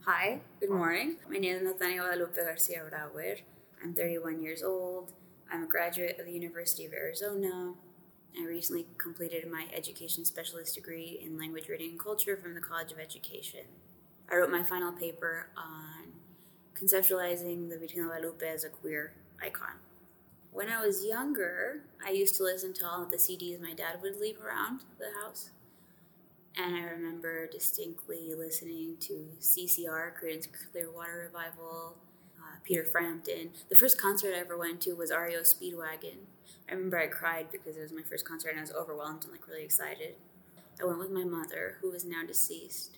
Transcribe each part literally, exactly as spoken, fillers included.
Hi, good morning. My name is Nathania Guadalupe Garcia Brauer. I'm thirty-one years old. I'm a graduate of the University of Arizona. I recently completed my education specialist degree in language, reading, and culture from the College of Education. I wrote my final paper on conceptualizing the Virgen de Guadalupe as a queer icon. When I was younger, I used to listen to all of the C Ds my dad would leave around the house. And I remember distinctly listening to C C R, Creedence Clearwater Revival, uh, Peter Frampton. The first concert I ever went to was R E O Speedwagon. I remember I cried because it was my first concert and I was overwhelmed and like really excited. I went with my mother, who is now deceased.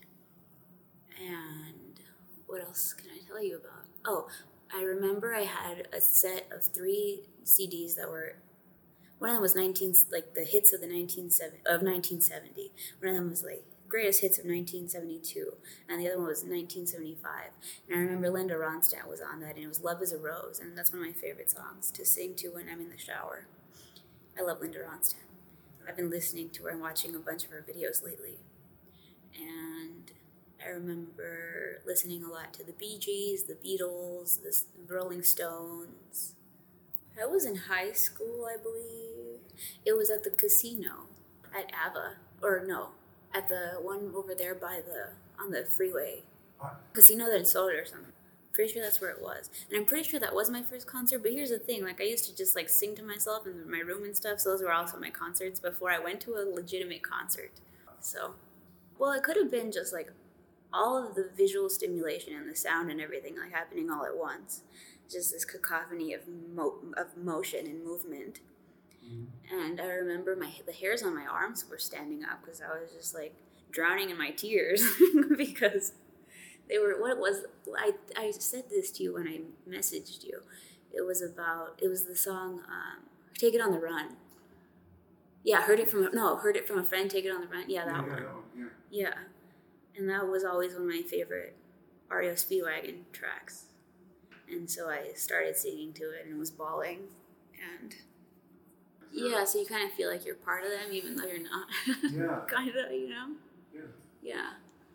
And what else can I tell you about? Oh, I remember I had a set of three C Ds that were. One of them was nineteen like the hits of the nineteen seventy of nineteen seventy. One of them was like greatest hits of nineteen seventy-two, and the other one was nineteen seventy-five. And I remember Linda Ronstadt was on that, and it was "Love Is a Rose," and that's one of my favorite songs to sing to when I'm in the shower. I love Linda Ronstadt. I've been listening to her and watching a bunch of her videos lately, and I remember listening a lot to the Bee Gees, the Beatles, the Rolling Stones. I was in high school, I believe. It was at the casino at Ava, or no, at the one over there by the, on the freeway. What? Casino del Sol or something. Pretty sure that's where it was. And I'm pretty sure that was my first concert, but here's the thing, like I used to just like sing to myself in my room and stuff, so those were also my concerts before I went to a legitimate concert. So, well, it could have been just like all of the visual stimulation and the sound and everything like happening all at once. Just this cacophony of mo- of motion and movement. Mm-hmm. And I remember my the hairs on my arms were standing up because I was just like drowning in my tears because they were, what it was, I, I said this to you when I messaged you. It was about, it was the song, um, Take It on the Run. Yeah, heard it from, no, heard it from a friend, Take It on the Run. Yeah, that yeah, one. Yeah, yeah. yeah. And that was always one of my favorite R E O Speedwagon tracks. And so I started singing to it and was bawling. And yeah, so you kind of feel like you're part of them, even though you're not. Yeah. kind of, you know? Yeah. Yeah.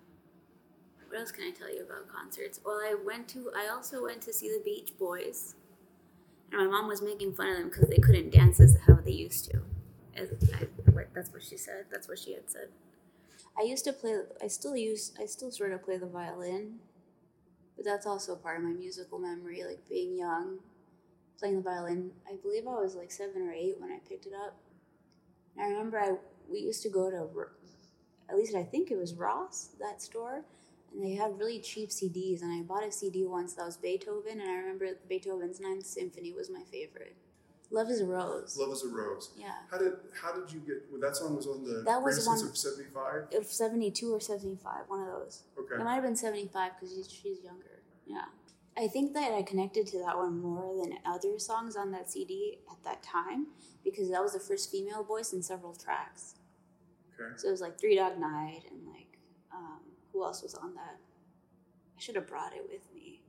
What else can I tell you about concerts? Well, I went to, I also went to see the Beach Boys. And my mom was making fun of them because they couldn't dance as how they used to. As I, that's what she said. That's what she had said. I used to play, I still use, I still sort of play the violin. But that's also part of my musical memory, like being young, playing the violin. I believe I was like seven or eight when I picked it up. And I remember I we used to go to, at least I think it was Ross, that store, and they had really cheap C Ds. And I bought a C D once that was Beethoven, and I remember Beethoven's Ninth Symphony was my favorite. Love Is a Rose. Love Is a Rose. Yeah. How did how did you get? Well, that song was on the that was one of seventy-five. Of seventy-two or seventy-five, one of those. Okay. It might have been seventy-five because she's, she's younger. Yeah. I think that I connected to that one more than other songs on that C D at that time because that was the first female voice in several tracks. Okay. So it was like Three Dog Night and like um, who else was on that? I should have brought it with me.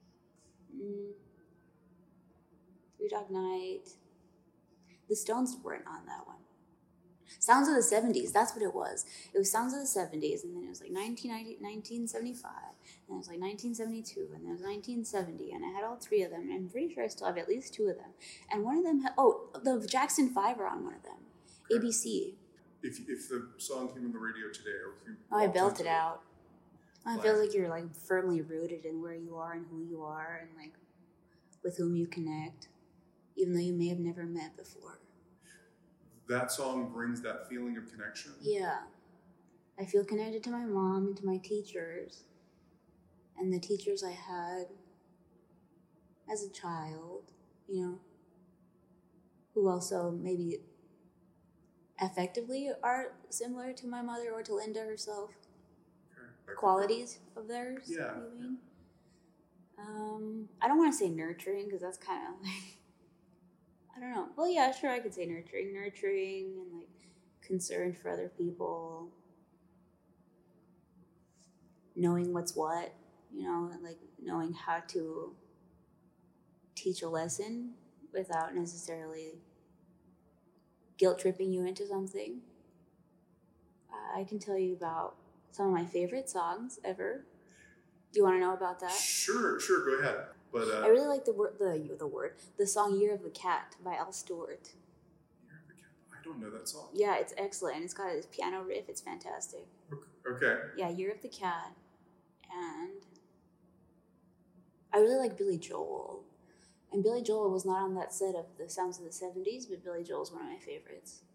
Mm. Three Dog Night. The Stones weren't on that one. Sounds of the seventies, that's what it was. It was Sounds of the seventies, and then it was like nineteen ninety, nineteen seventy-five, and it was like nineteen seventy-two, and then it was nineteen seventy, and I had all three of them, and I'm pretty sure I still have at least two of them. And one of them had, oh, the Jackson Five are on one of them, okay. A B C. If if the song came on the radio today, or if you oh, I belted it out. I feel like you're like firmly rooted in where you are and who you are, and like with whom you connect, even though you may have never met before. That song brings that feeling of connection? Yeah. I feel connected to my mom and to my teachers. And the teachers I had as a child, you know, who also maybe effectively are similar to my mother or to Linda herself. Okay. Qualities of theirs, yeah. you mean? Um, I don't want to say nurturing because that's kind of like, I don't know. Well, yeah, sure, I could say nurturing. Nurturing and, like, concerned for other people. Knowing what's what, you know, like knowing how to teach a lesson without necessarily guilt-tripping you into something. Uh, I can tell you about some of my favorite songs ever. Do you want to know about that? Sure, sure, go ahead. But uh, I really like the word, the the word, the song "Year of the Cat" by Al Stewart. Year of the Cat. I don't know that song. Yeah, it's excellent. It's got this piano riff. It's fantastic. Okay. Yeah, "Year of the Cat," and I really like Billy Joel. And Billy Joel was not on that set of the Sounds of the seventies, but Billy Joel is one of my favorites.